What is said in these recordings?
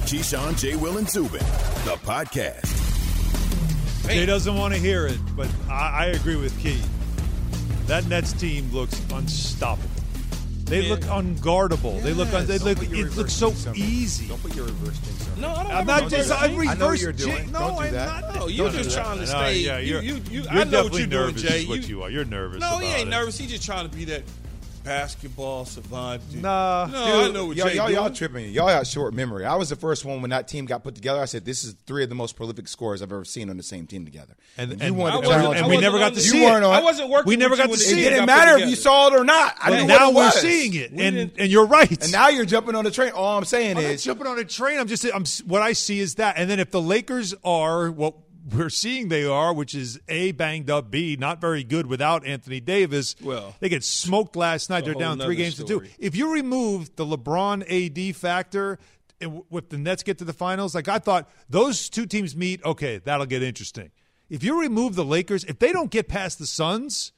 Keyshawn, J. Will, and Zubin, the podcast. Jay doesn't want to hear it, but I agree with Key. That Nets team looks unstoppable. They look unguardable. Yes. It looks so easy. Don't put your reverse jinx on. No, I don't. I'm not just. I know what you're doing. No, don't do I'm that. not. No, you're just trying to stay. Yeah, you're I know what definitely you're doing, nervous. Jay. Is what you are. You're nervous. No, he about ain't it. nervous. He's just trying to be that basketball savant. Nah. No, I know what Jay y'all doing. tripping. Y'all got short memory. I was the first one when that team got put together. I said, this is 3 of the most prolific scorers I've ever seen on the same team together. And you wanted to I challenge wasn't we me. never got to see You weren't it. on. I wasn't working. We never with you got when to the It see team didn't got put matter if together. you saw it or not. I But knew now what it we're was. seeing it, We and didn't- you're right. And now you're jumping on the train. All I'm saying I'm not is, jumping on a train. What I see is that. And then if the Lakers are what we're seeing they are, which is A, banged up, B, not very good without Anthony Davis, Well, they get smoked last night. They're whole down 3 nother games to story. 2. If you remove the LeBron AD factor, and if the Nets get to the finals, like I thought those two teams meet, okay, that'll get interesting. If you remove the Lakers, if they don't get past the Suns,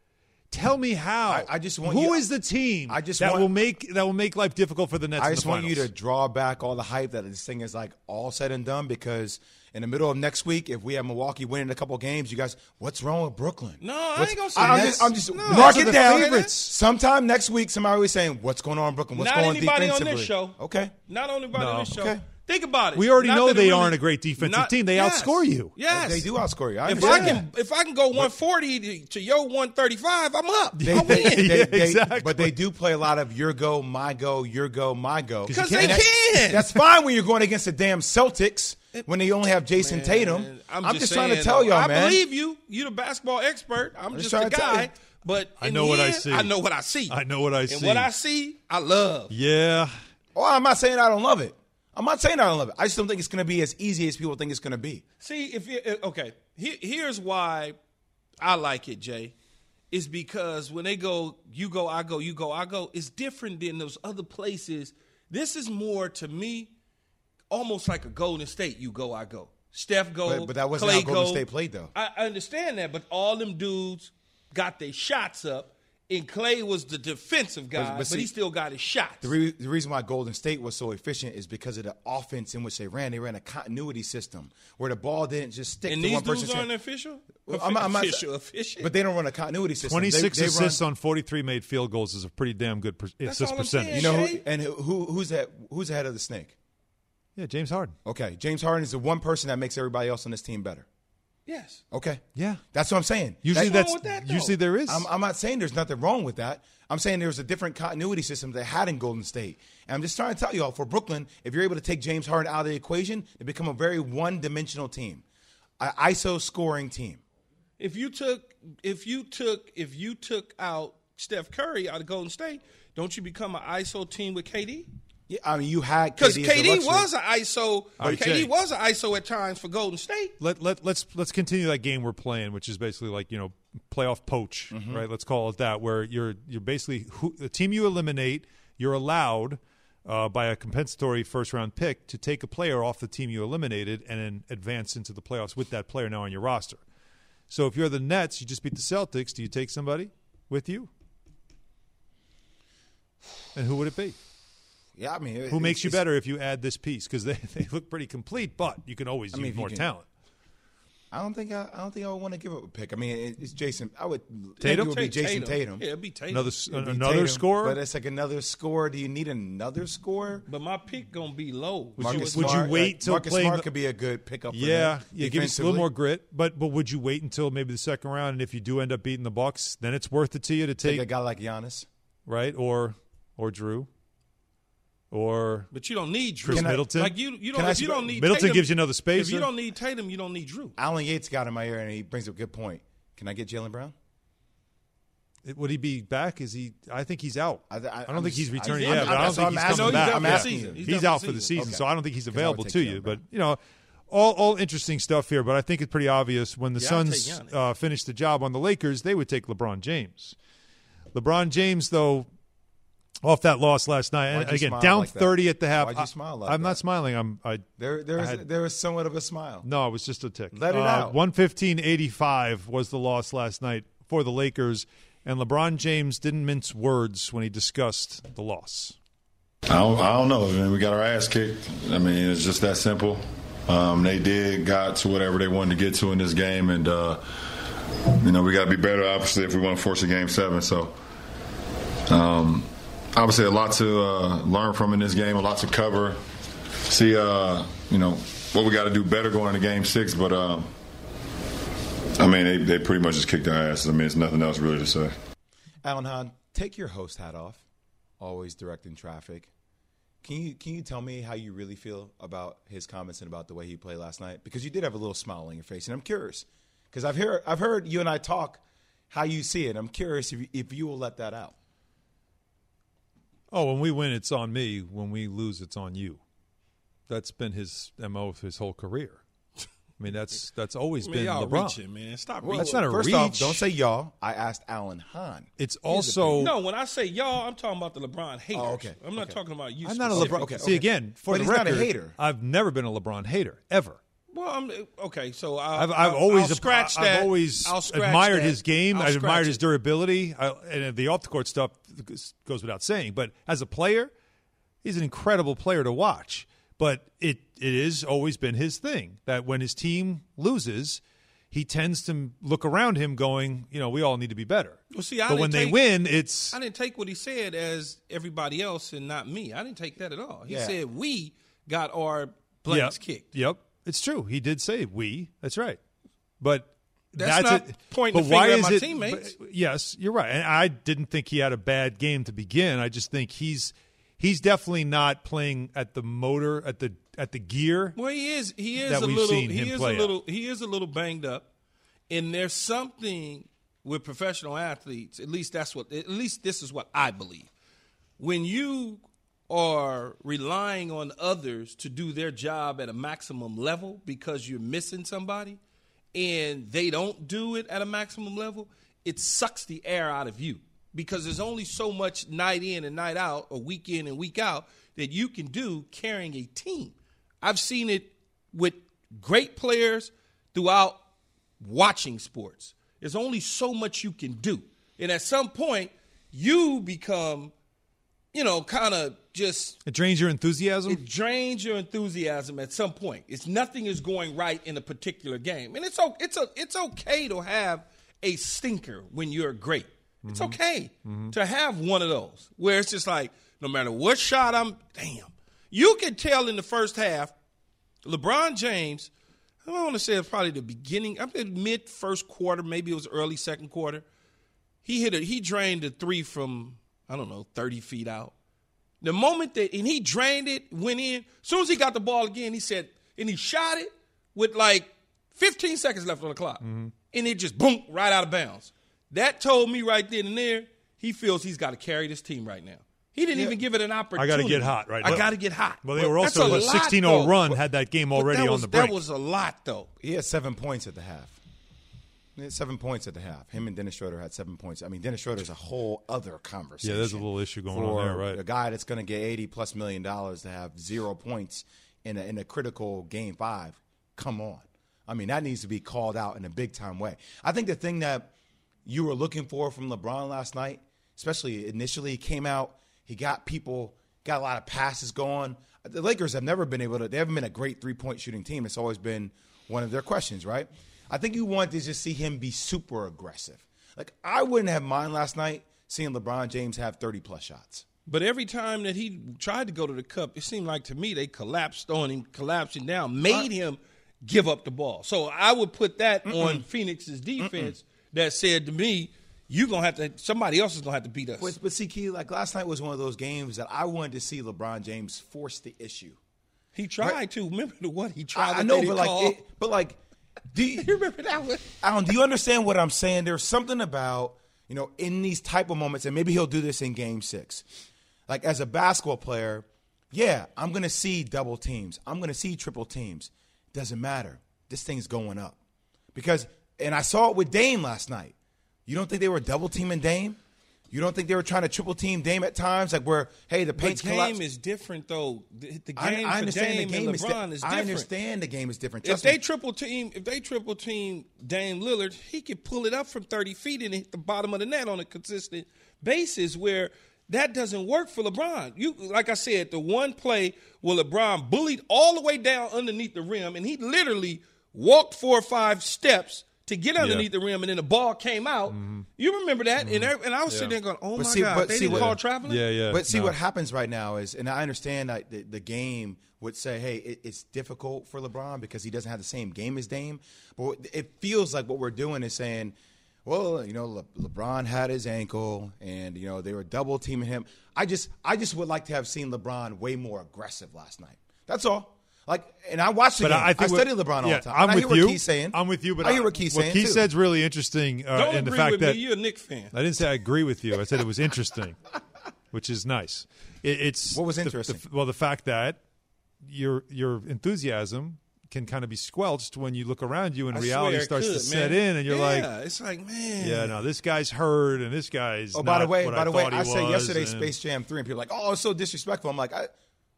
tell me how. I just want Who you- is the team I just that want- will make life difficult for the Nets? I in just the want you finals? to draw back all the hype that this thing is like all said and done, because in the middle of next week, if we have Milwaukee winning a couple games, you guys, what's wrong with Brooklyn? No, I ain't gonna say that. I'm just No, mark those it are the down. favorites. Sometime next week, somebody will be saying, what's going on in Brooklyn? What's Not going on anybody on defensively? this show. Okay. Not anybody on this show. Okay. Think about it. We already Not know that it they really- aren't a great defensive not- team. They yes. outscore you. Yes, They do outscore you. I If understand I can go 140 to your 135, I'm up. They, I win. Exactly. But they do play a lot of your go, my go, your go, my go. Because you they can't- can. That's fine when you're going against the damn Celtics when they only have Jason Tatum. I'm just trying to tell y'all, I man. believe you. You're the basketball expert. I'm just trying a to tell guy. you. But I in know the what I end, see. I know what I see. I know what I and see. what I see, I love. Yeah. Oh, I'm not saying I don't love it. I'm not saying I don't love it. I just don't think it's going to be as easy as people think it's going to be. See, if you okay, here's why I like it, Jay. Is because when they go, you go, I go, you go, I go. It's different than those other places. This is more to me, almost like a Golden State. You go, I go. Steph go, But that wasn't Clay how Golden go. State played, though. I understand that, but all them dudes got their shots up, and Clay was the defensive guy, but see, he still got his shots. The reason why Golden State was so efficient is because of the offense in which they ran. They ran a continuity system where the ball didn't just stick and to these one dudes person. aren't official? Well, I'm not- Official. But they don't run a continuity system. 26 They assists run, on 43 made field goals is a pretty damn good assist all I'm percentage. saying. You know, Shay? and who's ahead of the snake? Yeah, James Harden. Okay, James Harden is the one person that makes everybody else on this team better. Yes. Okay, Yeah. that's what I'm saying. Usually What's wrong with that, though? usually there is. I'm not saying there's nothing wrong with that. I'm saying there's a different continuity system they had in Golden State. And I'm just trying to tell you all, for Brooklyn, if you're able to take James Harden out of the equation, they become a very one-dimensional team, an ISO scoring team. If you took out Steph Curry out of Golden State, don't you become an ISO team with KD? Yeah, I mean, you had Because KD as the KD luxury. was an ISO. All right, KD Jay. was an ISO at times for Golden State. Let's continue that game we're playing, which is basically like playoff poach, right? Let's call it that, where you're basically the team you eliminate. You're allowed by a compensatory first round pick to take a player off the team you eliminated and then advance into the playoffs with that player now on your roster. So if you're the Nets, you just beat the Celtics. Do you take somebody with you? And who would it be? Yeah, I mean, Who makes you better if you add this piece? Because they look pretty complete, but you can always use if you more can- talent. I don't think I would want to give up a pick. I mean, it's Jason. I would. Tatum? It would be Jason Tatum. Yeah, it'd be Tatum. Another It'd be another Tatum, scorer. but it's like another score. Do you need another score? But my pick gonna be low. Would you wait till Marcus playing Smart the- could be a good pickup? For Yeah, them yeah, give us a little defensively. more grit. But would you wait until maybe the second round, and if you do end up beating the Bucks, then it's worth it to you to Take take a guy like Giannis. right or Drew or But you don't need Drew. Chris Middleton. Like you Can I don't. If you don't need Middleton Tatum, gives you another spacer. If you don't need Tatum, you don't need Drew. Alan Yates got in my ear, and he brings up a good point. Can I get Jaylen Brown? Would he be back? Is he? I think he's out. I don't think he's returning. I'm- Yeah, but I don't that's think what he's I'm asking. coming No, he's back. out for the season. He's He's done out for for the the season, Okay. so I don't think he's 'Cause I would available take to Jaylen you. Brown. But all interesting stuff here. But I think it's pretty obvious when the Yeah, I'll Suns take Giannis. finished the job on the Lakers, they would take LeBron James. LeBron James, though, off that loss last night, and Why'd you again smile down like that? 30 at the half. Why'd you smile like I'm that? not smiling. There was somewhat of a smile. No, it was just a tick. Let it out. 115-85 was the loss last night for the Lakers, and LeBron James didn't mince words when he discussed the loss. I don't know. I mean, we got our ass kicked. I mean, it's just that simple. They got to whatever they wanted to get to in this game, and we got to be better, obviously, if we want to force a Game 7. So, obviously, a lot to learn from in this game, a lot to cover. See, what we got to do better going into Game 6. But they pretty much just kicked our asses. I mean, there's nothing else really to say. Alan Hahn, take your host hat off. Always directing traffic. Can you tell me how you really feel about his comments and about the way he played last night? Because you did have a little smile on your face, and I'm curious because I've heard you and I talk how you see it. I'm curious if you will let that out. Oh, when we win, it's on me. When we lose, it's on you. That's been his MO of his whole career. I mean, that's always been y'all LeBron. reaching, man. Stop Well, reaching. That's not a First reach. off, don't say y'all. I asked Alan Hahn. It's also No, when I say y'all, I'm talking about the LeBron haters. Oh, okay. I'm not talking about you. I'm not a specifically. LeBron. Okay. See, again, for But the he's not record, a hater. I've never been a LeBron hater ever. Well, okay. So I've I'll always scratch that. I've always I'll scratch admired that. his game. I'll I've admired scratch his it. durability. And the off the court stuff goes without saying. But as a player, he's an incredible player to watch. But it has always been his thing that when his team loses, he tends to look around him going, we all need to be better. Well, see, but when they win, it's I didn't take what he said as everybody else and not me. I didn't take that at all. He Yeah. said we got our blanks kicked. Yep, it's true. He did say we. That's right. But That's not pointing but the why finger at is my it, teammates. Yes, you're right. And I didn't think he had a bad game to begin. I just think he's definitely not playing at the motor at the gear. Well, he is that a we've little. seen him play at. He is a little banged up, and there's something with professional athletes. At least this is what I believe. When you are relying on others to do their job at a maximum level because you're missing somebody, and they don't do it at a maximum level, it sucks the air out of you. Because there's only so much night in and night out, or week in and week out, that you can do carrying a team. I've seen it with great players throughout watching sports. There's only so much you can do. And at some point, you become, kind of just It drains your enthusiasm. it drains your enthusiasm at some point. Nothing is going right in a particular game. And it's okay to have a stinker when you're great. It's okay to have one of those where it's just like, no matter what shot you can tell in the first half, LeBron James, I want to say it's probably the beginning, mid first quarter, maybe it was early second quarter. He drained a three from, 30 feet out. The moment and he drained it, went in, as soon as he got the ball again, he said, and he shot it with like 15 seconds left on the clock. And it just boom, right out of bounds. That told me right then and there, he feels he's got to carry this team right now. He didn't even give it an opportunity. I got to get hot right now. I got to get hot. Well, they were also a 16-0 run, had that game already on the brink. That was a lot, though. He had 7 points at the half. He had 7 points at the half. Him and Dennis Schroeder had 7 points. I mean, Dennis Schroeder's a whole other conversation. Yeah, there's a little issue going on there, right? A guy that's going to get $80+ million to have 0 points in a critical Game 5. Come on. I mean, that needs to be called out in a big-time way. I think the thing that you were looking for from LeBron last night, especially initially, he came out, he got a lot of passes going. The Lakers have never been they haven't been a great three-point shooting team. It's always been one of their questions, right? I think you want to just see him be super aggressive. Like, I wouldn't have mind last night seeing LeBron James have 30+ shots. But every time that he tried to go to the cup, it seemed like to me they collapsed on him, collapsing down, made him give up the ball. So I would put that on Phoenix's defense that said to me, somebody else is going to have to beat us. But see, Key, like last night was one of those games that I wanted to see LeBron James force the issue. He tried to. Remember what he tried I know, to do you remember that one? Alan, do you understand what I'm saying? There's something about, in these type of moments, and maybe he'll do this in Game 6. Like, as a basketball player, yeah, I'm going to see double teams. I'm going to see triple teams. Doesn't matter. This thing's going up. And I saw it with Dame last night. You don't think they were double teaming Dame? You don't think they were trying to triple team Dame at times? Like where, hey, the paint's collapsed? The game is different, though. The game I for Dame and LeBron is different. I understand the game is different. If they triple team Dame Lillard, he could pull it up from 30 feet and hit the bottom of the net on a consistent basis where that doesn't work for LeBron. Like I said, the one play where LeBron bullied all the way down underneath the rim, and he literally walked 4 or 5 steps to get underneath the rim, and then the ball came out. Mm-hmm. You remember that? Mm-hmm. And I was sitting there going, oh, God, they didn't call traveling? Yeah. But see, what happens right now is, and I understand that the game would say, hey, it's difficult for LeBron because he doesn't have the same game as Dame. But it feels like what we're doing is saying, well, LeBron had his ankle, and they were double teaming him. I just would like to have seen LeBron way more aggressive last night. That's all. And I watched the game. I study LeBron all the time. I'm with you. What Key's saying. I'm with you, but I hear what Key's saying. What Key said's really interesting. Don't in the agree fact with that me. You're a Knicks fan. I didn't say I agree with you. I said it was interesting, which is nice. It's what was interesting? The fact that your enthusiasm can kind of be squelched when you look around you and reality starts to set in, and you're like, it's like, man, yeah, no, this guy's hurt, and this guy's. Oh, by the way, I said yesterday Space Jam 3, and people are like, oh, it's so disrespectful. I'm like, okay.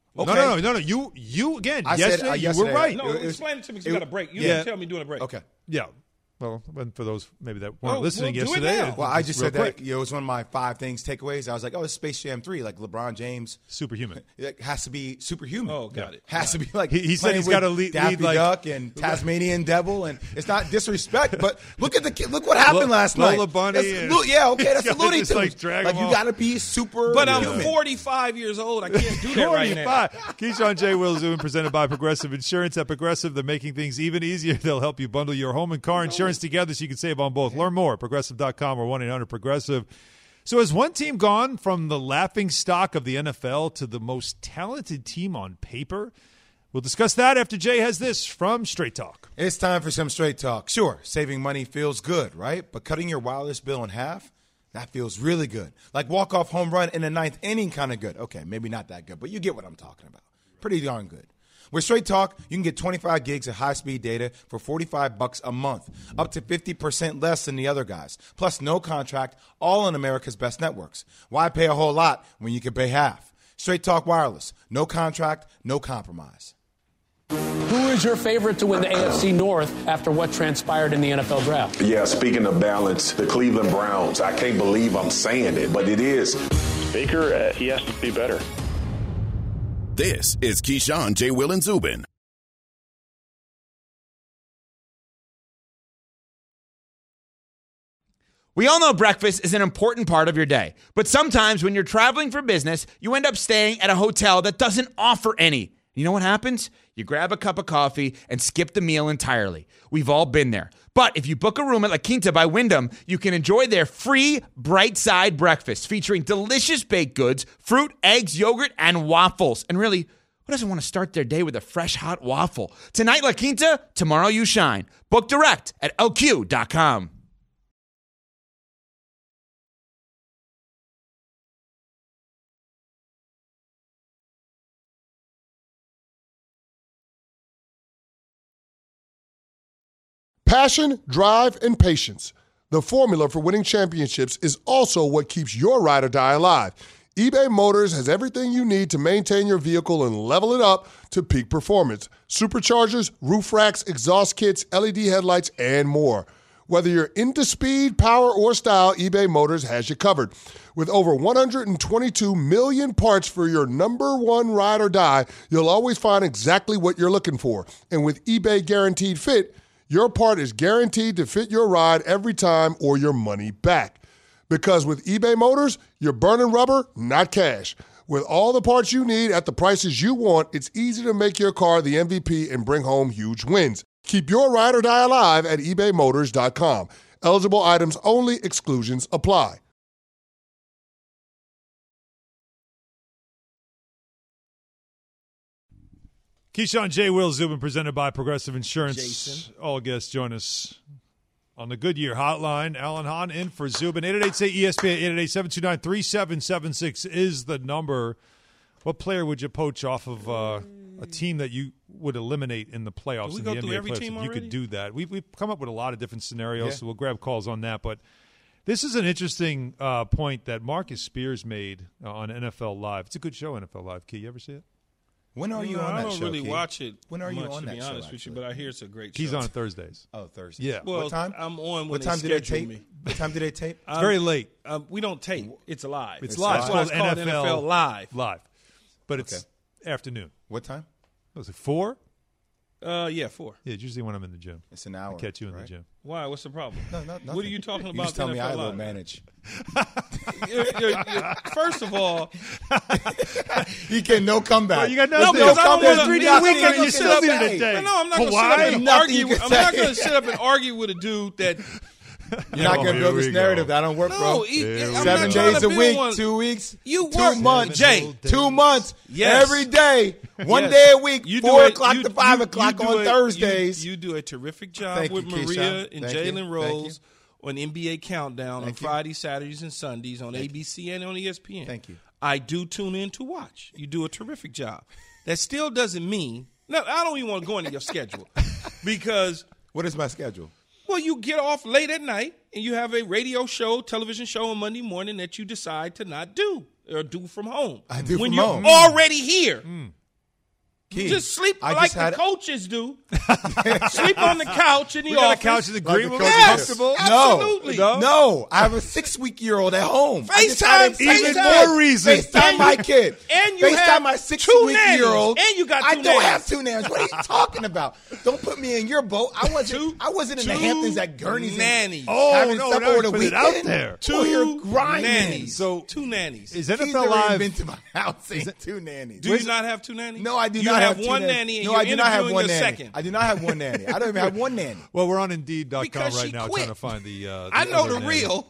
No. You again. Yesterday, you were right. No, explain it to me. You got a break. You didn't tell me during a break. Okay. Yeah. Well, for those maybe that weren't listening yesterday. Well, I just said that it was one of my 5 things takeaways. I was like, oh, it's Space Jam 3, like LeBron James. Superhuman. It has to be superhuman. Oh, got it. Has to be like he said he's got to lead Daffy like Duck and Tasmanian Devil, and it's not disrespect, but look what happened last night. Lola Bunny. That's the Looney Tunes. Like you got to be super. But I'm human. 45 years old. I can't do that right now. Keyshawn J. Will Zubin, presented by Progressive Insurance. At Progressive, they're making things even easier. They'll help you bundle your home and car insurance together so you can save on both. Learn more at Progressive.com or 1-800-PROGRESSIVE. So has one team gone from the laughingstock of the NFL to the most talented team on paper? We'll discuss that after Jay has this from Straight Talk. It's time for some Straight Talk. Sure, saving money feels good, right? But cutting your wireless bill in half, that feels really good. Like walk-off home run in the 9th inning, kind of good. Okay, maybe not that good, but you get what I'm talking about. Pretty darn good. With Straight Talk, you can get 25 gigs of high-speed data for $45 a month, up to 50% less than the other guys. Plus, no contract, all on America's best networks. Why pay a whole lot when you can pay half? Straight Talk Wireless. No contract, no compromise. Who is your favorite to win the AFC North after what transpired in the NFL draft? Yeah, speaking of balance, the Cleveland Browns. I can't believe I'm saying it, but it is. Baker, he has to be better. This is Keyshawn, J. Will, and Zubin. We all know breakfast is an important part of your day, but sometimes when you're traveling for business, you end up staying at a hotel that doesn't offer any. You know what happens? You grab a cup of coffee and skip the meal entirely. We've all been there. But if you book a room at La Quinta by Wyndham, you can enjoy their free Bright Side breakfast featuring delicious baked goods, fruit, eggs, yogurt, and waffles. And really, who doesn't want to start their day with a fresh, hot waffle? Tonight, La Quinta, tomorrow you shine. Book direct at LQ.com. Passion, drive, and patience. The formula for winning championships is also what keeps your ride or die alive. eBay Motors has everything you need to maintain your vehicle and level it up to peak performance. Superchargers, roof racks, exhaust kits, LED headlights, and more. Whether you're into speed, power, or style, eBay Motors has you covered. With over 122 million parts for your number one ride or die, you'll always find exactly what you're looking for. And with eBay Guaranteed Fit, your part is guaranteed to fit your ride every time or your money back. Because with eBay Motors, you're burning rubber, not cash. With all the parts you need at the prices you want, it's easy to make your car the MVP and bring home huge wins. Keep your ride or die alive at ebaymotors.com. Eligible items only. Exclusions apply. Keyshawn J. Will Zubin, presented by Progressive Insurance. Jason. All guests join us on the Goodyear Hotline. Alan Hahn in for Zubin. 888-ESPN, 888-729-3776 is the number. What player would you poach off of a team that you would eliminate in the playoffs? Did we in go the through NBA every playoffs? team You already? could do that. We've come up with a lot of different scenarios, so we'll grab calls on that. But this is an interesting point that Marcus Spears made on NFL Live. It's a good show, NFL Live. Key, you ever see it? When are you on that show? I don't really Keith? watch it. When are you much, on that to be show, honest with you, actually? but I hear it's a great show. He's on Thursdays. Oh, Thursday. Yeah. Well, what time? I'm on when What they time do they schedule tape? me. What time do they tape? It's very late. We don't tape. It's live. It's live. That's why it's called NFL Live. Live. But it's afternoon. What time? Was it 4? Yeah, 4. Yeah, it's usually when I'm in the gym. It's an hour. I catch you in the gym. Why? What's the problem? No, nothing. What are you talking about? You just tell me NFL I will Live? manage. First of all, you get no comeback. Well, you got There's nothing. no I don't comeback. want 3 day Nothing weekend. you You can still say. be today. no, I'm not going to sit Hawaii? up and Nothing argue. you can I'm not say. going to sit up and argue with a dude that. You're not going to build this narrative. That don't work, No, bro. I'm 7 not trying days to a build week, one. 2 weeks, You 2 work, months, Jay. 2 months, Yes. every day, one Yes. day a week, You do 4 it- o'clock you- to 5 you- o'clock you do on it- Thursdays. You do a terrific job Thank with you, Maria Keyshawn. and Thank you. Jalen Rose on NBA Countdown Thank on you. Fridays, Saturdays, and Sundays on ABC and on ESPN. Thank you. I do tune in to watch. You do a terrific job. That still doesn't mean – no, I don't even want to go into your schedule because – What is my schedule? well, you get off late at night and you have a radio show, television show on Monday morning that you decide to not do or do from home. I do when from you're home. already here. Key, Just sleep I like just the had- coaches do. Sleep on the couch in the We got a office. couch in the Like green the room. coach Yes, Comfortable. absolutely. No, I have a 6-week-old at home. I just had FaceTime, him Even FaceTime. more reason. FaceTime my kid. and you FaceTime have my 2 6-week-old. nannies. And you got 2 I don't nannies. have 2 nannies. What are you talking about? Don't put me in your boat. I wasn't in the Two Hamptons at Gurney's. nannies. Oh, having no, supper now over the put it weekend. out there. Oh, you're grinding. nannies. So- 2 nannies. Is He's NFL never Live? been to my house. Saying 2 nannies. Do you not have 2 nannies? No, I do you not have have 2 one nannies. nanny and No, you're I do not have interviewing one a nanny. second. I do not have one nanny. I don't even have one nanny. Well, we're on Indeed.com Because right she now quit. trying to find the I know other the nanny. real.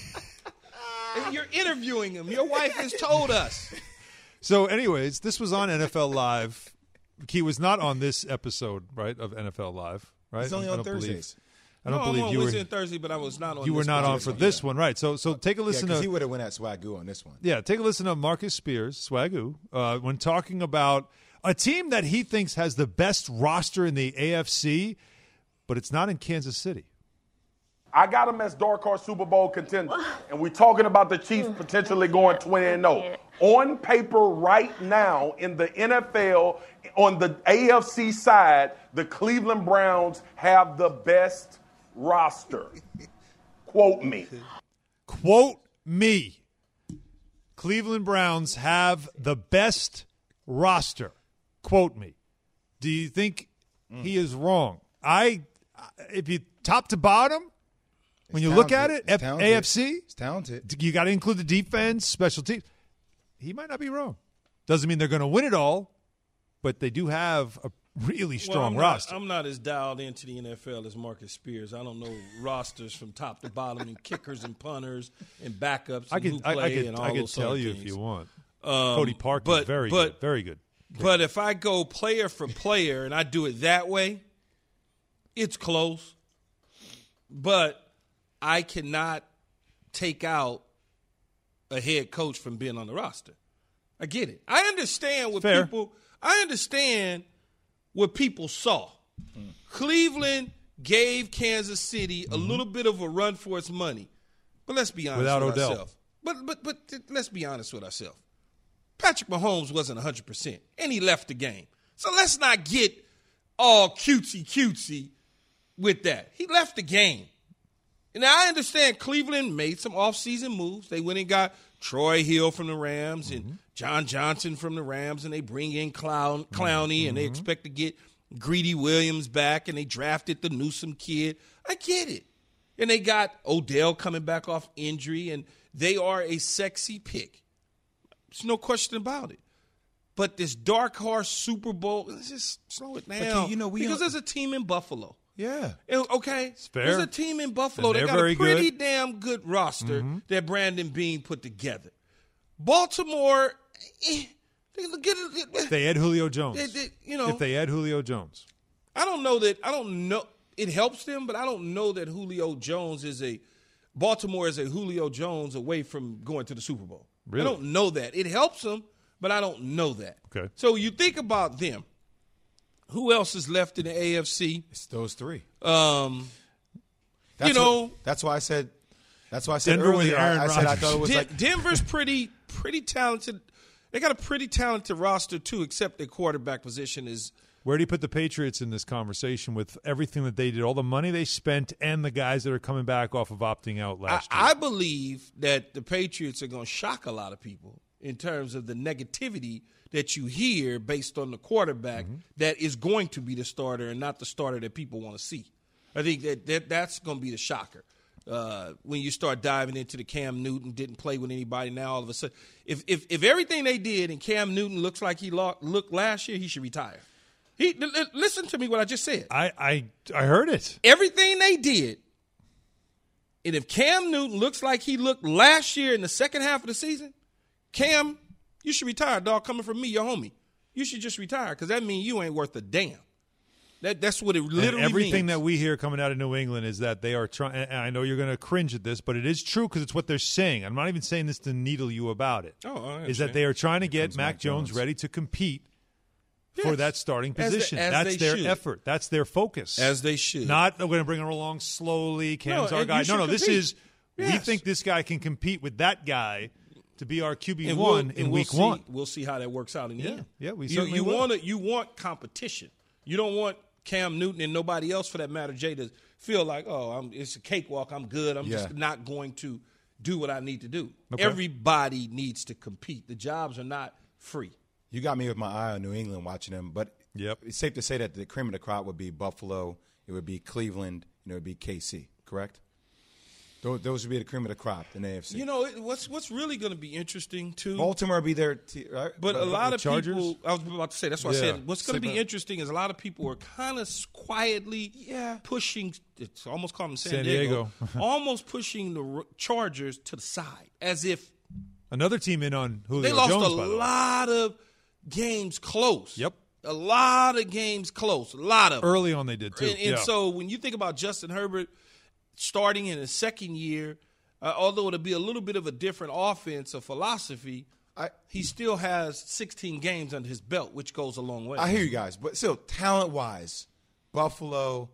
And you're interviewing him. Your wife has told us. So, anyways, this was on NFL Live. He was not on this episode, right, of NFL Live, right? It's only I on don't believe- Thursdays. I don't No, believe I'm on you Wednesday were. and Thursday, but I was not on. You were this not on particular for this one, right? So take a Yeah, listen because he to would have went at Swagoo on this one. take a listen to Marcus Spears, Swagoo, when talking about a team that he thinks has the best roster in the AFC, but it's not in Kansas City. I got them as dark horse Super Bowl contenders, and we're talking about the Chiefs potentially going 20-0. On paper right now in the NFL, on the AFC side, the Cleveland Browns have the best roster. Quote me. Quote me. Cleveland Browns have the best roster. Quote me. Do you think he is wrong? If you top to bottom, when you look at it, It's talented. AFC, It's talented. you got to include the defense, special teams. He might not be wrong. Doesn't mean they're going to win it all, but they do have a really strong roster. I'm not as dialed into the NFL as Marcus Spears. I don't know rosters from top to bottom and kickers and punters and backups and who play and all I could those tell sort of you things. if you want. Cody Parkey, but- very but- good, very good. But if I go player for player and I do it that way, it's close. But I cannot take out a head coach from being on the roster. I get it. I understand what Fair. people saw. Cleveland gave Kansas City a little bit of a run for its money. But let's be honest Without with Odell. ourselves. But let's be honest with ourselves. Patrick Mahomes wasn't 100%, and he left the game. So let's not get all cutesy with that. He left the game. And I understand Cleveland made some offseason moves. They went and got Troy Hill from the Rams and John Johnson from the Rams, and they bring in Clowney, and they expect to get Greedy Williams back, and they drafted the Newsom kid. I get it. And they got Odell coming back off injury, and they are a sexy pick. There's no question about it. But this dark horse Super Bowl, let's just slow it down. Because there's a team in Buffalo. Yeah. Okay? fair. There's a team in Buffalo And that they're got a very pretty good. damn good roster that Brandon Beane put together. Baltimore, If they add Julio Jones. If they add Julio Jones. I don't know. It helps them, but I don't know that Baltimore is a Julio Jones away from going to the Super Bowl. Really? I don't know that. It helps them, but I don't know that. Okay. So you think about them. Who else is left in the AFC? It's those three. That's why I said Denver with earlier. Aaron I said I Rodgers. thought it was like Denver's pretty talented. They got a pretty talented roster too, except their quarterback position is Where do you put the Patriots in this conversation with everything that they did, all the money they spent, and the guys that are coming back off of opting out last year? I believe that the Patriots are going to shock a lot of people in terms of the negativity that you hear based on the quarterback that is going to be the starter and not the starter that people want to see. I think that's going to be the shocker. When you start diving into the Cam Newton didn't play with anybody, now all of a sudden, if everything they did and Cam Newton looks like he looked last year, he should retire. Listen to me what I just said. I heard it. Everything they did, and if Cam Newton looks like he looked last year in the second half of the season, Cam, you should retire, dog. Coming from me, your homie. You should just retire because that means you ain't worth a damn. That's what it literally and everything means. that we hear coming out of New England is that they are trying, and I know you're going to cringe at this, but it is true because it's what they're saying. I'm not even saying this to needle you about it. Is that they are trying to get Mac Jones ready to compete for that starting position. That's their effort. That's their focus. As they should. Not, we're going to bring him along slowly. Cam's our guy. No, this is, we think this guy can compete with that guy to be our QB1 in week one. We'll see how that works out in the end. Yeah, we certainly will. You want competition. You don't want Cam Newton and nobody else, for that matter, Jay, to feel like, it's a cakewalk. I'm good. I'm just not going to do what I need to do. Okay. Everybody needs to compete. The jobs are not free. You got me with my eye on New England watching them, but it's safe to say that the cream of the crop would be Buffalo, it would be Cleveland, and it would be KC, correct? Those would be the cream of the crop in the AFC. You know, what's really going to be interesting, too. Baltimore would be there, right? But a lot of people, I was about to say, that's what I said. What's going to be interesting is a lot of people are kind of quietly pushing, it's almost called them San Diego. almost pushing the Chargers to the side, as if. Another team in on Julio They lost Jones, a lot of games close. Yep. A lot of games close. A lot of them. Early on they did, too. And so when you think about Justin Herbert starting in his second year, although it'll be a little bit of a different offense or philosophy, he still has 16 games under his belt, which goes a long way. I hear you guys, but still, talent-wise, Buffalo,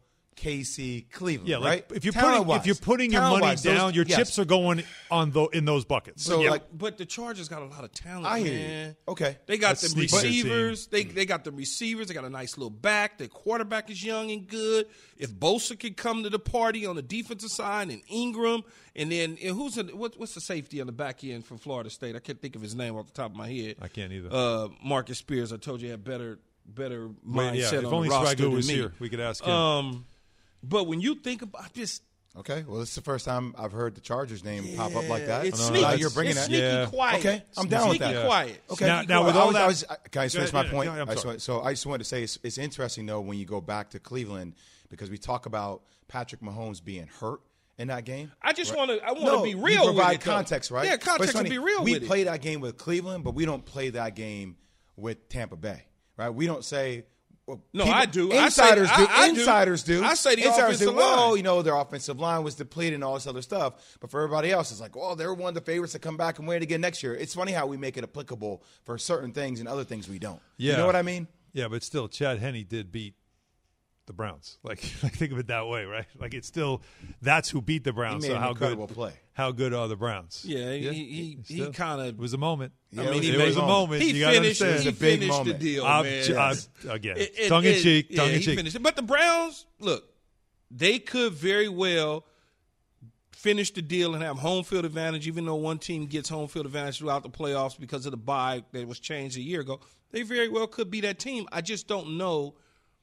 KC, Cleveland, right? If you're putting your money down, your chips are going in those buckets. So, but the Chargers got a lot of talent. I hear man. you. Okay, they got the receivers. They got the receivers. They got a nice little back. The quarterback is young and good. If Bosa could come to the party on the defensive side, and Ingram, and then what's the safety on the back end from Florida State? I can't think of his name off the top of my head. I can't either. Marcus Spears. I told you had better mindset if on only the roster Swagoo was than me. here, we could ask him. But when you think about this, okay, well, this is the first time I've heard the Chargers name pop up like that. It's sneaky. You're bringing it's that. sneaky quiet. Okay, I'm down with that. Sneaky quiet. Okay. Now with all that, can I finish my point? I'm sorry. So I just wanted to say it's interesting though when you go back to Cleveland because we talk about Patrick Mahomes being hurt in that game. I just want to be real. You provide with it, context, right? Yeah, context to be real. We with play that game with Cleveland, but we don't play that game with Tampa Bay, right? We don't say. No, I do. Insiders do. Insiders do. I say the insiders offensive do. line. Well, their offensive line was depleted and all this other stuff. But for everybody else, it's like, they're one of the favorites to come back and win it again next year. It's funny how we make it applicable for certain things and other things we don't. Yeah. You know what I mean? Yeah, but still, Chad Henne did beat the Browns. Like think of it that way, right? Like it's still that's who beat the Browns. He made so an incredible play. How good are the Browns? Yeah, he kind of. It was a moment. Yeah, it was a moment. He you finished. Understand. He finished the moment. deal, man. Again, tongue in cheek. He finished. But the Browns, look, they could very well finish the deal and have home field advantage, even though one team gets home field advantage throughout the playoffs because of the bye that was changed a year ago. They very well could be that team. I just don't know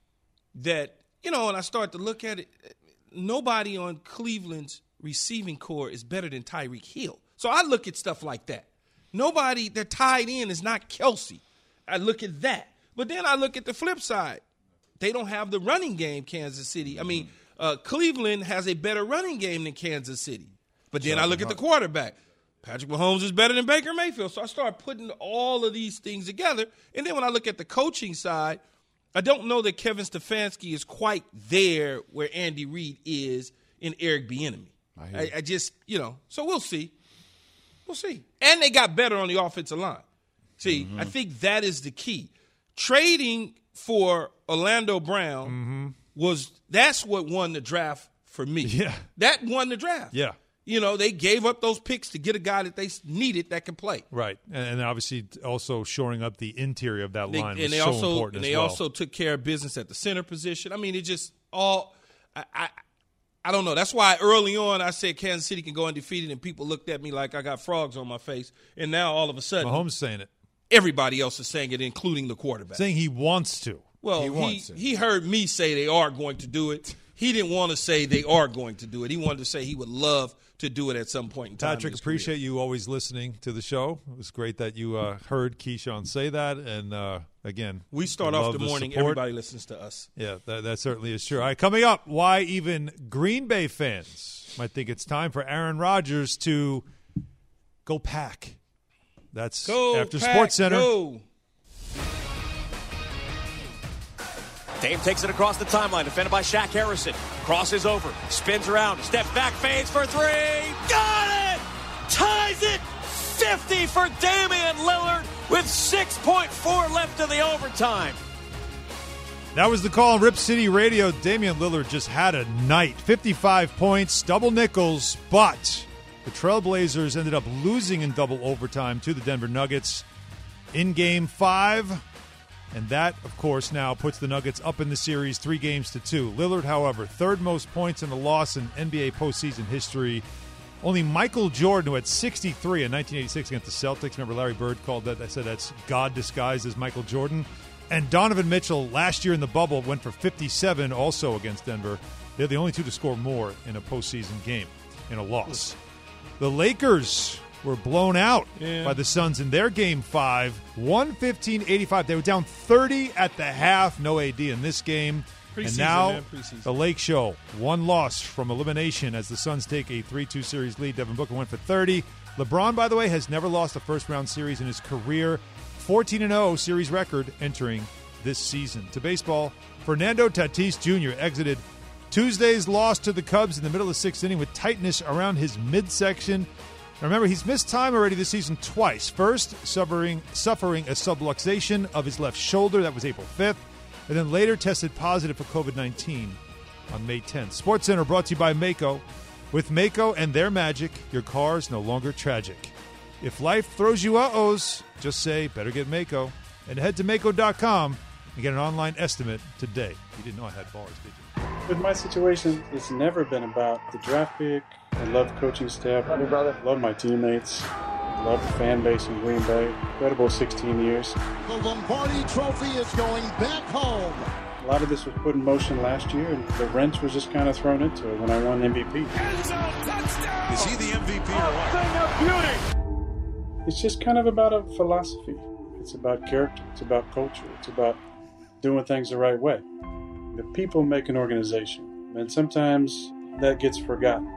that. And I start to look at it, nobody on Cleveland's receiving core is better than Tyreek Hill. So I look at stuff like that. Nobody that tied in is not Kelsey. I look at that. But then I look at the flip side. They don't have the running game, Kansas City. I mean, Cleveland has a better running game than Kansas City. But then I look at the quarterback. Patrick Mahomes is better than Baker Mayfield. So I start putting all of these things together. And then when I look at the coaching side, I don't know that Kevin Stefanski is quite there where Andy Reid is in Eric Bieniemy. I just, so we'll see. We'll see. And they got better on the offensive line. See, I think that is the key. Trading for Orlando Brown that's what won the draft for me. Yeah. That won the draft. Yeah. they gave up those picks to get a guy that they needed that can play. Right, and obviously also shoring up the interior of that line was so important and as they well. also took care of business at the center position. I mean, it just all I don't know. That's why early on I said Kansas City can go undefeated, and people looked at me like I got frogs on my face. And now all of a sudden, Mahomes saying it. Everybody else is saying it, including the quarterback. Saying he wants to. Well, he heard me say they are going to do it. He didn't want to say they are going to do it. He wanted to say he would love to do it at some point in time. Patrick, appreciate you always listening to the show. It was great that you heard Keyshawn say that. And, again, we start off the morning, everybody listens to us. Yeah, that certainly is true. All right, coming up, why even Green Bay fans might think it's time for Aaron Rodgers to go Pack. That's after Sports Center. Go. Dame takes it across the timeline, defended by Shaq Harrison. Crosses over, spins around, steps back, fades for three. Got it! Ties it! 50 for Damian Lillard with 6.4 left in the overtime. That was the call on Rip City Radio. Damian Lillard just had a night. 55 points, double nickels, but the Trailblazers ended up losing in double overtime to the Denver Nuggets in Game 5. And that, of course, now puts the Nuggets up in the series 3-2. Lillard, however, third most points in the loss in NBA postseason history. Only Michael Jordan, who had 63 in 1986 against the Celtics. Remember Larry Bird called that? I said that's God disguised as Michael Jordan. And Donovan Mitchell, last year in the bubble, went for 57 also against Denver. They're the only two to score more in a postseason game in a loss. The Lakers were blown out by the Suns in their Game 5, 115-85. They were down 30 at the half. No AD in this game. And now the Lake Show, one loss from elimination as the Suns take a 3-2 series lead. Devin Booker went for 30. LeBron, by the way, has never lost a first-round series in his career. 14-0 series record entering this season. To baseball, Fernando Tatis Jr. exited Tuesday's loss to the Cubs in the middle of the sixth inning with tightness around his midsection. Remember, he's missed time already this season twice. First, suffering a subluxation of his left shoulder. That was April 5th. And then later tested positive for COVID-19 on May 10th. SportsCenter brought to you by Maaco. With Maaco and their magic, your car is no longer tragic. If life throws you uh-ohs, just say, better get Maaco. And head to Maaco.com and get an online estimate today. You didn't know I had bars, did you? With my situation, it's never been about the draft pick. I love coaching staff. Love you, brother. Love my teammates. Love the fan base in Green Bay. Incredible 16 years. The Lombardi Trophy is going back home. A lot of this was put in motion last year, and the wrench was just kind of thrown into it when I won MVP. Is he the MVP or what? It's just kind of about a philosophy. It's about character. It's about culture. It's about doing things the right way. The people make an organization, and sometimes that gets forgotten.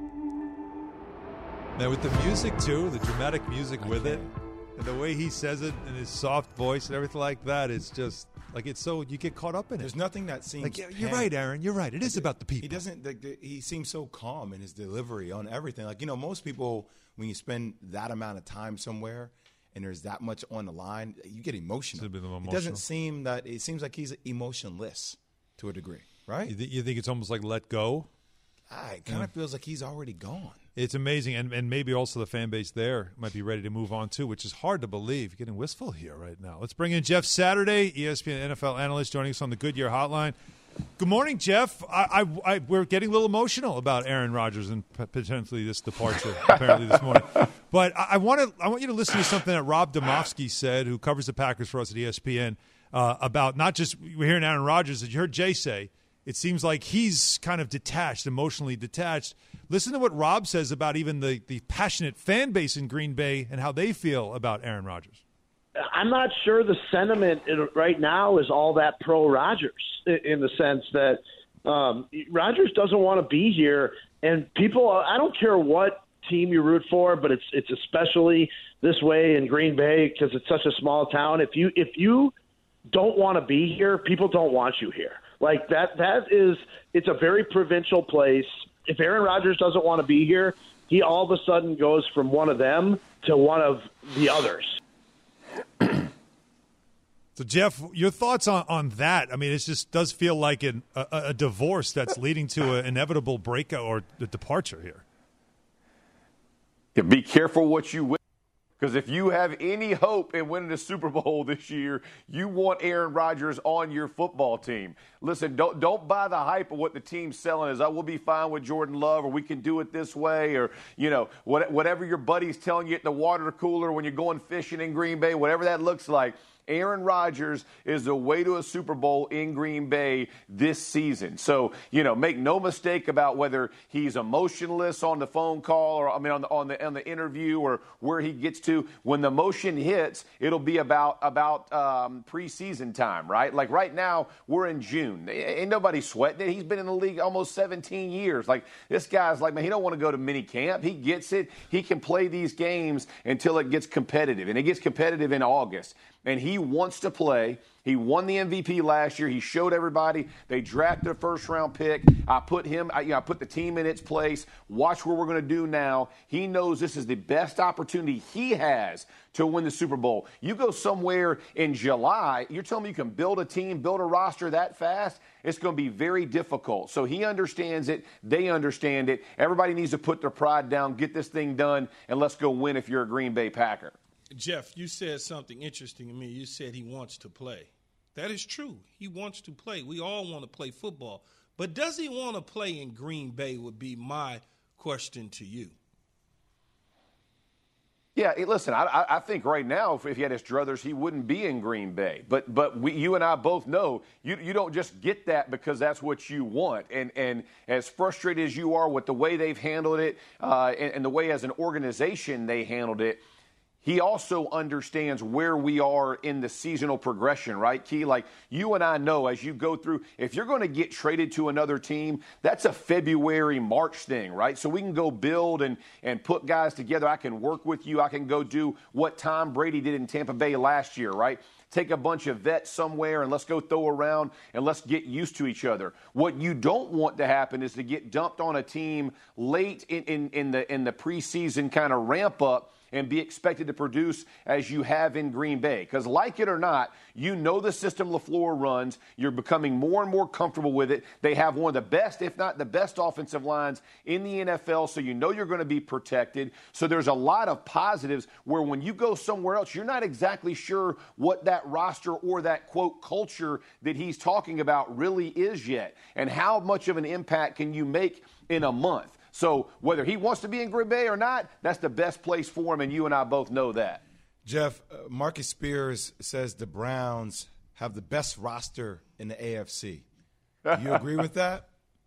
Now, with the music, too, the dramatic music with it, and the way he says it in his soft voice and everything like that, it's just, like, it's so, you get caught up in it. There's nothing that seems like, you're right, Aaron, you're right. It is about the people. He seems so calm in his delivery on everything. Like, most people, when you spend that amount of time somewhere and there's that much on the line, you get emotional. It doesn't seem that, it seems like he's emotionless to a degree, right? You think it's almost like let go? It kind of feels like he's already gone. It's amazing, and maybe also the fan base there might be ready to move on too, which is hard to believe. You're getting wistful here right now. Let's bring in Jeff Saturday, ESPN NFL analyst, joining us on the Goodyear Hotline. Good morning, Jeff. We're getting a little emotional about Aaron Rodgers and potentially this departure apparently this morning. But I want you to listen to something that Rob Demovsky said, who covers the Packers for us at ESPN, about not just we're hearing Aaron Rodgers, as you heard Jay say. It seems like he's kind of detached, emotionally detached. Listen to what Rob says about even the passionate fan base in Green Bay and how they feel about Aaron Rodgers. I'm not sure the sentiment right now is all that pro-Rodgers in the sense that Rodgers doesn't want to be here. And people, I don't care what team you root for, but it's especially this way in Green Bay because it's such a small town. If you don't want to be here, people don't want you here. Like it's a very provincial place. If Aaron Rodgers doesn't want to be here, he all of a sudden goes from one of them to one of the others. So, Jeff, your thoughts on that? I mean, it just does feel like a divorce that's leading to an inevitable breakup or the departure here. Yeah, be careful what you wish. Because if you have any hope in winning the Super Bowl this year, you want Aaron Rodgers on your football team. Listen, don't buy the hype of what the team's selling is. We'll be fine with Jordan Love, or we can do it this way, or whatever your buddy's telling you at the water cooler when you're going fishing in Green Bay, whatever that looks like. Aaron Rodgers is the way to a Super Bowl in Green Bay this season. So, make no mistake about whether he's emotionless on the phone call or on the interview or where he gets to. When the motion hits, it'll be about preseason time, right? Like right now, we're in June. Ain't nobody sweating it. He's been in the league almost 17 years. Like this guy's like, man, he don't want to go to mini camp. He gets it. He can play these games until it gets competitive, and it gets competitive in August. And he wants to play. He won the MVP last year. He showed everybody. They drafted a first-round pick. I put the team in its place. Watch what we're going to do now. He knows this is the best opportunity he has to win the Super Bowl. You go somewhere in July, you're telling me you can build a team, build a roster that fast? It's going to be very difficult. So he understands it. They understand it. Everybody needs to put their pride down, get this thing done, and let's go win if you're a Green Bay Packer. Jeff, you said something interesting to me. You said he wants to play. That is true. He wants to play. We all want to play football. But does he want to play in Green Bay would be my question to you. Yeah, listen, I think right now, if he had his druthers, he wouldn't be in Green Bay. But you and I both know you don't just get that because that's what you want. And as frustrated as you are with the way they've handled it and the way as an organization they handled it, he also understands where we are in the seasonal progression, right, Key? Like you and I know as you go through, if you're going to get traded to another team, that's a February, March thing, right? So we can go build and put guys together. I can work with you. I can go do what Tom Brady did in Tampa Bay last year, right? Take a bunch of vets somewhere and let's go throw around and let's get used to each other. What you don't want to happen is to get dumped on a team late in the preseason kind of ramp up and be expected to produce as you have in Green Bay. Because like it or not, you know the system LaFleur runs. You're becoming more and more comfortable with it. They have one of the best, if not the best, offensive lines in the NFL, so you know you're going to be protected. So there's a lot of positives where when you go somewhere else, you're not exactly sure what that roster or that, quote, culture that he's talking about really is yet. And how much of an impact can you make in a month? So whether he wants to be in Green Bay or not, that's the best place for him, and you and I both know that. Jeff, Marcus Spears says the Browns have the best roster in the AFC. Do you agree with that?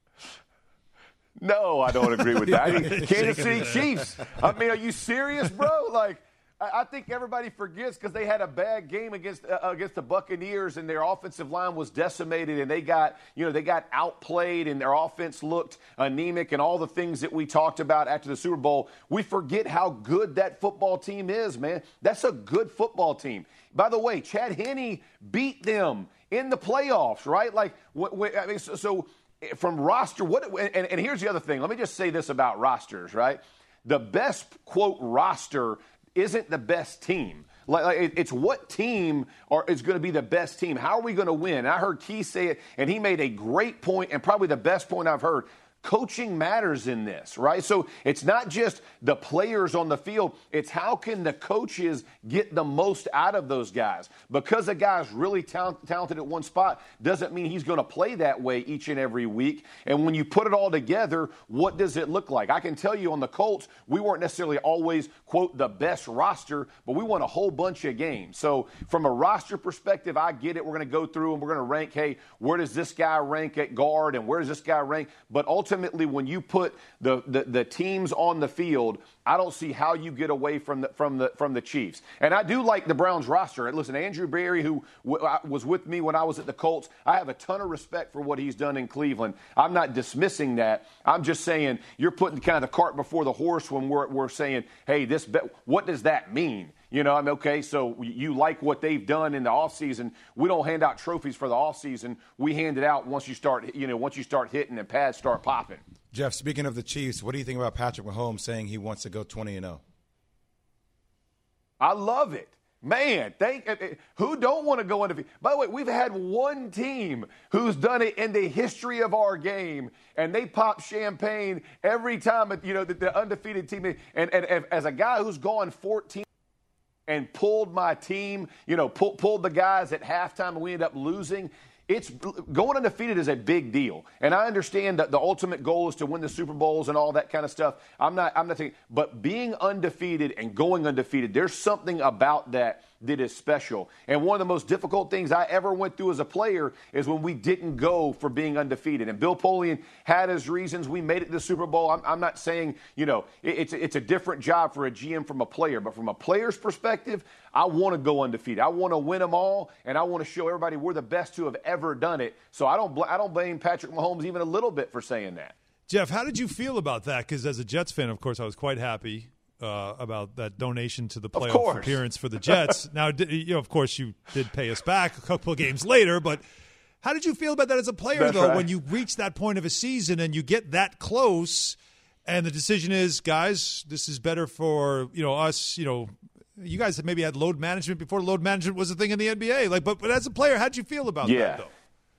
No, I don't agree with that. I mean, Kansas City Chiefs. I mean, are you serious, bro? Like, I think everybody forgets because they had a bad game against the Buccaneers and their offensive line was decimated and they got outplayed and their offense looked anemic and all the things that we talked about after the Super Bowl. We forget how good that football team is, man. That's a good football team. By the way, Chad Henne beat them in the playoffs, right? Like, so from roster, and here's the other thing. Let me just say this about rosters, right? The best, quote, roster isn't the best team. Like it's what team is going to be the best team. How are we going to win? And I heard Key say it, and he made a great point and probably the best point I've heard. Coaching matters in this, right? So it's not just the players on the field. It's how can the coaches get the most out of those guys? Because a guy's really talented at one spot doesn't mean he's going to play that way each and every week. And when you put it all together, what does it look like? I can tell you on the Colts, we weren't necessarily always, quote, the best roster, but we won a whole bunch of games. So from a roster perspective, I get it. We're going to go through and we're going to rank, hey, where does this guy rank at guard and where does this guy rank? But ultimately, when you put the teams on the field, I don't see how you get away from the Chiefs. And I do like the Browns roster. Listen, Andrew Berry, who was with me when I was at the Colts, I have a ton of respect for what he's done in Cleveland. I'm not dismissing that. I'm just saying you're putting kind of the cart before the horse when we're saying, hey, what does that mean? You know, okay, so you like what they've done in the offseason. We don't hand out trophies for the offseason. We hand it out once you start hitting and pads start popping. Jeff, speaking of the Chiefs, what do you think about Patrick Mahomes saying he wants to go 20-0? I love it. Man, who don't want to go undefeated? By the way, we've had one team who's done it in the history of our game, and they pop champagne every time, the undefeated team. And as a guy who's gone 14 and pulled my team, pulled the guys at halftime, and we ended up losing. It's going undefeated is a big deal, and I understand that the ultimate goal is to win the Super Bowls and all that kind of stuff. I'm not thinking, but being undefeated and going undefeated, there's something about that is special. And one of the most difficult things I ever went through as a player is when we didn't go for being undefeated. And Bill Polian had his reasons. We made it to the Super Bowl. I'm not saying, it's a different job for a GM from a player, but from a player's perspective, I want to go undefeated. I want to win them all, and I want to show everybody we're the best to have ever done it. So I don't blame Patrick Mahomes even a little bit for saying that. Jeff, how did you feel about that? Because as a Jets fan, of course, I was quite happy about that donation to the playoff appearance for the Jets. Now, of course, you did pay us back a couple of games later, but how did you feel about that as a player, when you reach that point of a season and you get that close and the decision is, guys, this is better for, us, you guys have maybe had load management before load management was a thing in the NBA. But as a player, how'd you feel about that, though?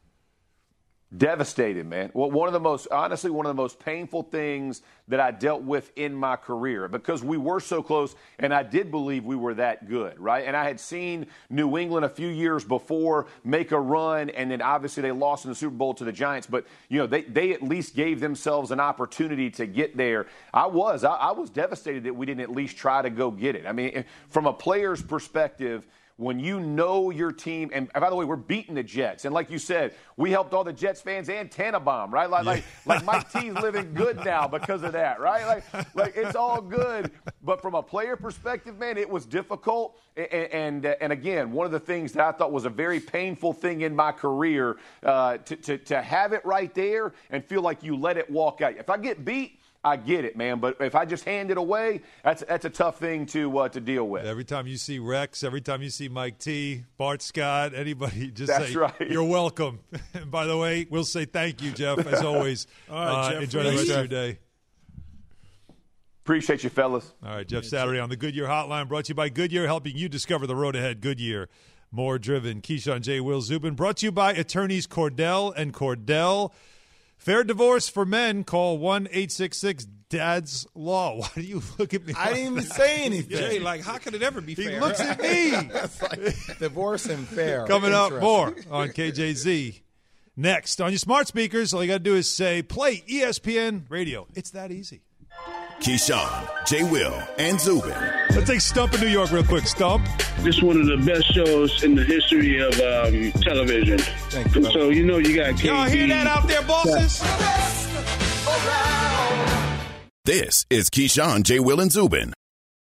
Devastated, man. Well, one of the most painful things that I dealt with in my career, because we were so close, and I did believe we were that good, right? And I had seen New England a few years before make a run, and then obviously they lost in the Super Bowl to the Giants, but they at least gave themselves an opportunity to get there. I was devastated that we didn't at least try to go get it. I mean, from a player's perspective, when you know your team, and by the way, we're beating the Jets. And like you said, we helped all the Jets fans and Tannenbaum, right? Like Mike T's living good now because of that, right? Like it's all good. But from a player perspective, man, it was difficult. And again, one of the things that I thought was a very painful thing in my career, to have it right there and feel like you let it walk out. If I get beat, I get it, man, but if I just hand it away, that's a tough thing to deal with. Every time you see Rex, every time you see Mike T, Bart Scott, anybody, just that's say, right. You're welcome. And by the way, we'll say thank you, Jeff, as always. All right, Jeff, enjoy the rest of your day. Appreciate you, fellas. All right, Jeff Saturday on the Goodyear Hotline, brought to you by Goodyear, helping you discover the road ahead. Goodyear, more driven. Keyshawn, J. Will, Zubin, brought to you by attorneys Cordell and Cordell. Fair divorce for men. Call 1-866-DADS-LAW. Why do you look at me? I didn't even say anything. Jay, how could it ever be fair? He looks at me. That's like divorce and fair. Coming up more on KJZ. Next, on your smart speakers, all you got to do is say, play ESPN Radio. It's that easy. Keyshawn, J. Will, and Zubin. Let's take Stump in New York real quick. Stump. This is one of the best shows in the history of television. Thank you. So, you got KD. Y'all hear that out there, bosses? This is Keyshawn, J. Will, and Zubin.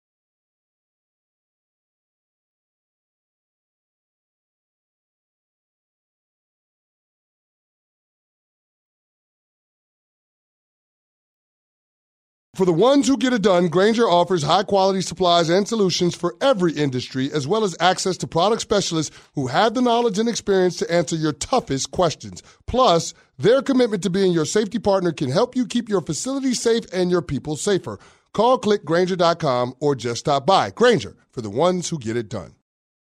For the ones who get it done, Grainger offers high-quality supplies and solutions for every industry, as well as access to product specialists who have the knowledge and experience to answer your toughest questions. Plus, their commitment to being your safety partner can help you keep your facility safe and your people safer. Call, click Grainger.com, or just stop by. Grainger, for the ones who get it done.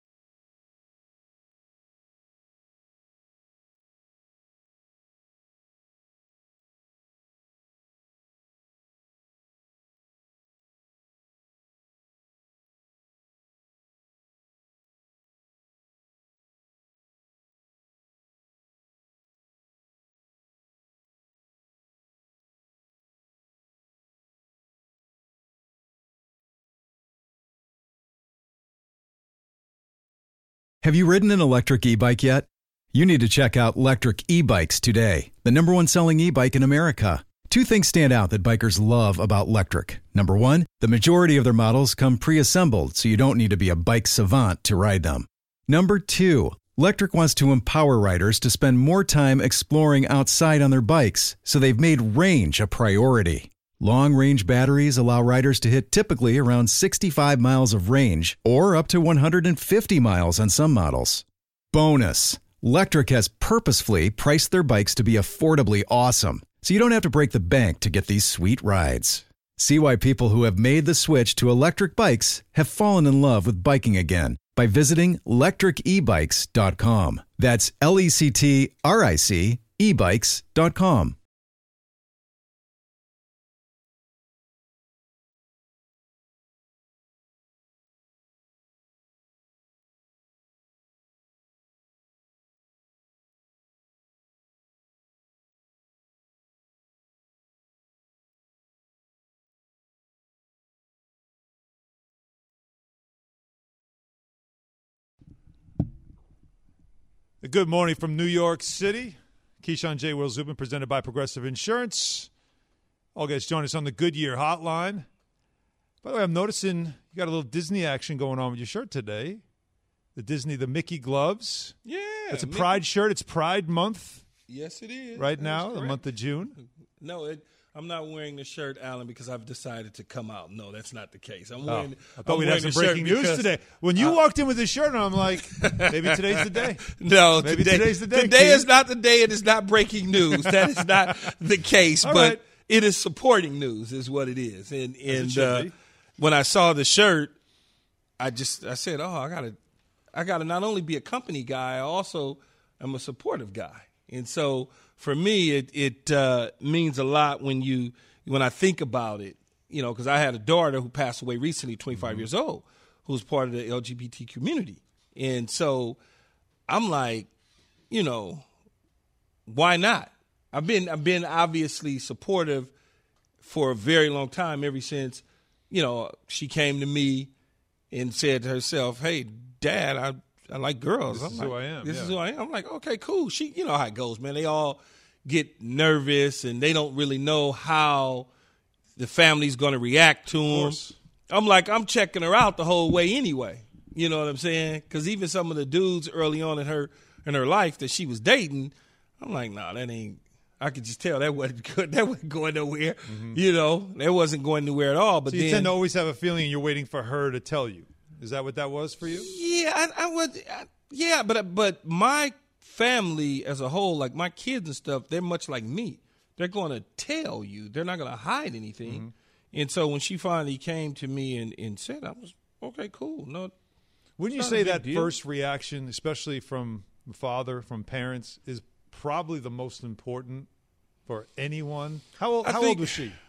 Have you ridden an electric e-bike yet? You need to check out Lectric E-Bikes today, the #1 selling e-bike in America. Two things stand out that bikers love about Lectric. Number one, the majority of their models come pre-assembled, so you don't need to be a bike savant to ride them. Number two, Lectric wants to empower riders to spend more time exploring outside on their bikes, so they've made range a priority. Long-range batteries allow riders to hit typically around 65 miles of range or up to 150 miles on some models. Bonus, Lectric has purposefully priced their bikes to be affordably awesome, so you don't have to break the bank to get these sweet rides. See why people who have made the switch to electric bikes have fallen in love with biking again by visiting lectricebikes.com. That's LECTRIC ebikes.com. Good morning from New York City. Keyshawn J. Will Zubin, presented by Progressive Insurance. All guys join us on the Goodyear Hotline. By the way, I'm noticing you got a little Disney action going on with your shirt today. The Mickey gloves. Yeah. It's a Pride shirt. It's Pride Month. Yes, it is. Right now, the month of June. No, I'm not wearing the shirt, Alan, because I've decided to come out. No, that's not the case. I'm wearing. I thought we'd have some breaking news today. When you walked in with this shirt, I'm like, maybe today's the day. No, maybe today's the day. Today is not the day. It is not breaking news. That is not the case. But right. It is supporting news, is what it is. And when I saw the shirt, I said, oh, I gotta not only be a company guy, I also am a supportive guy. And so for me, it means a lot when I think about it, because I had a daughter who passed away recently, 25 years old, who was part of the LGBT community. And so I'm like, why not? I've been obviously supportive for a very long time, ever since, she came to me and said to herself, hey, Dad, I like girls. This is who I am. This is who I am. I'm like, okay, cool. She, you know how it goes, man. They all get nervous and they don't really know how the family's going to react to them. I'm like, I'm checking her out the whole way anyway. You know what I'm saying? Because even some of the dudes early on in her life that she was dating, I'm like, nah, that ain't. I could just tell that wasn't good. That wasn't going nowhere. Mm-hmm. That wasn't going nowhere at all. But so you tend to always have a feeling you're waiting for her to tell you. Is that what that was for you? Yeah, I would. Yeah, but my family as a whole, like my kids and stuff, they're much like me. They're going to tell you. They're not going to hide anything. Mm-hmm. And so when she finally came to me and said, I was, okay, cool. No, wouldn't you say that first reaction, especially from the father, from parents, is probably the most important for anyone? How old was she?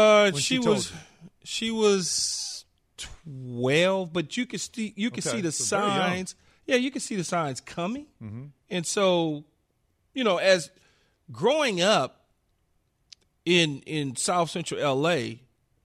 She was 12, but you could see the signs. Yeah, you could see the signs coming. Mm-hmm. And so, as growing up in South Central LA,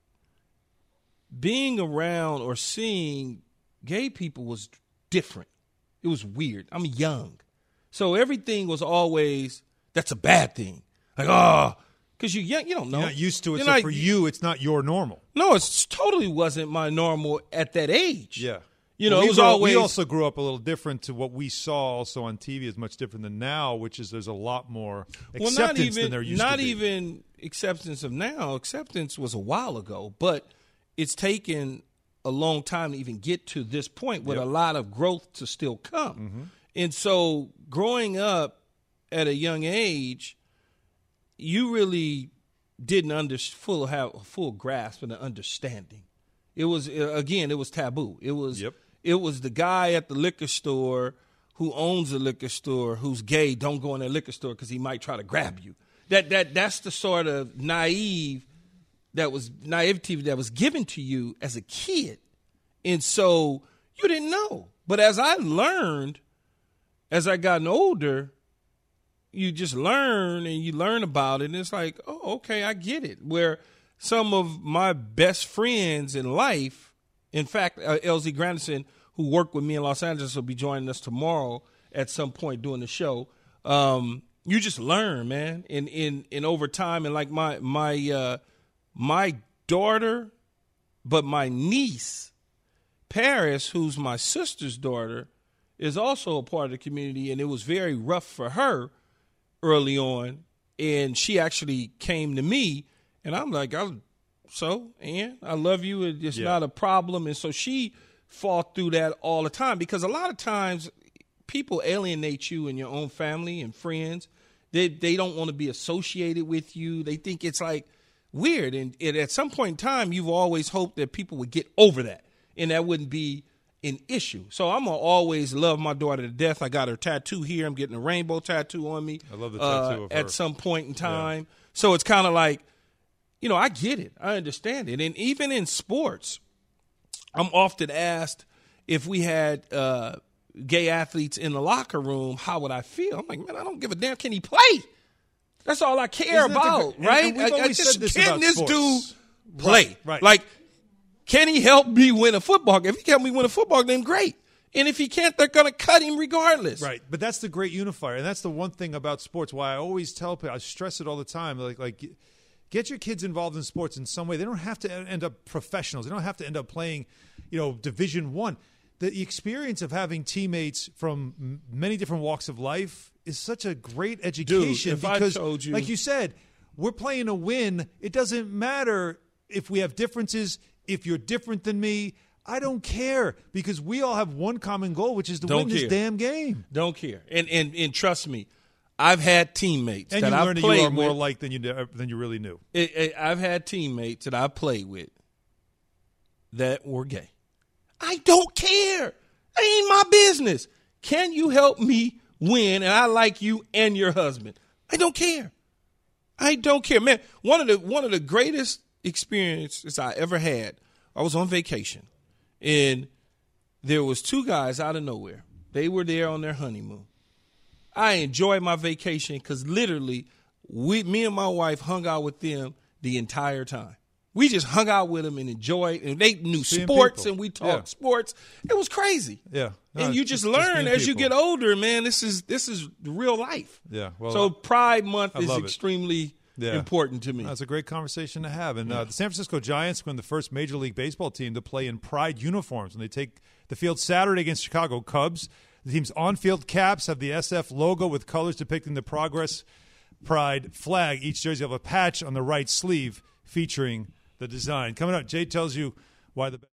being around or seeing gay people was different. It was weird. I'm young. So everything was always, that's a bad thing. Like, because you're young, you don't know. You're not used to it, so for you, it's not your normal. No, it totally wasn't my normal at that age. Yeah. It was always. We also grew up a little different to what we saw also on TV is much different than now, which is there's a lot more acceptance than there used to be. Not even acceptance of now. Acceptance was a while ago, but it's taken a long time to even get to this point with a lot of growth to still come. Mm-hmm. And so growing up at a young age, you really didn't have a full grasp and an understanding. It was, again, it was taboo. It was the guy at the liquor store who owns the liquor store who's gay, don't go in that liquor store because he might try to grab you. That's the sort of naivety that was given to you as a kid. And so you didn't know. But as I learned, as I gotten older, you just learn and you learn about it. And it's like, oh, okay, I get it. Where some of my best friends in life, in fact, LZ Granderson, who worked with me in Los Angeles, will be joining us tomorrow at some point doing the show. You just learn, man. And over time, and like my daughter, but my niece, Paris, who's my sister's daughter, is also a part of the community, and it was very rough for her early on. And she actually came to me, and I'm like, Ann, I love you. It's not a problem. And so she fought through that all the time, because a lot of times people alienate you and your own family and friends. They don't want to be associated with you. They think it's like weird. And at some point in time, you've always hoped that people would get over that, and that wouldn't be an issue. So I'm going to always love my daughter to death. I got her tattoo here. I'm getting a rainbow tattoo on me. I love the tattoo of her. At some point in time. Yeah. So it's kind of like, I get it. I understand it. And even in sports, I'm often asked if we had gay athletes in the locker room, how would I feel? I'm like, man, I don't give a damn. Can he play? That's all I care about, right? And we've always said this about this sports. Dude play? Right. Like, can he help me win a football game? If he can help me win a football game, great. And if he can't, they're going to cut him regardless. Right. But that's the great unifier. And that's the one thing about sports, why I always tell people, I stress it all the time, like get your kids involved in sports in some way. They don't have to end up professionals. They don't have to end up playing, Division I. The experience of having teammates from many different walks of life is such a great education. Dude, because, I told you, like you said, we're playing to win. It doesn't matter if we have differences, if you're different than me. I don't care, because we all have one common goal, which is to win this damn game. Don't care. And trust me, I've had teammates and that you I've learned played that you are more with, like than you really knew. I've had teammates that I played with that were gay. I don't care. That ain't my business. Can you help me win? And I like you and your husband. I don't care. I don't care, man. One of the greatest experiences I ever had. I was on vacation, and there was two guys out of nowhere. They were there on their honeymoon. I enjoyed my vacation because literally, me and my wife hung out with them the entire time. We just hung out with them and enjoyed, and they knew sports, people. And we talked sports. It was crazy. Yeah, no, and you just learn as you get older, man. This is real life. Yeah. Well, so Pride Month is extremely important to me. That's a great conversation to have. And the San Francisco Giants become the first Major League Baseball team to play in Pride uniforms, and they take the field Saturday against Chicago Cubs. The team's on-field caps have the SF logo with colors depicting the Progress Pride flag. Each jersey will have a patch on the right sleeve featuring the design. Coming up, Jay tells you why the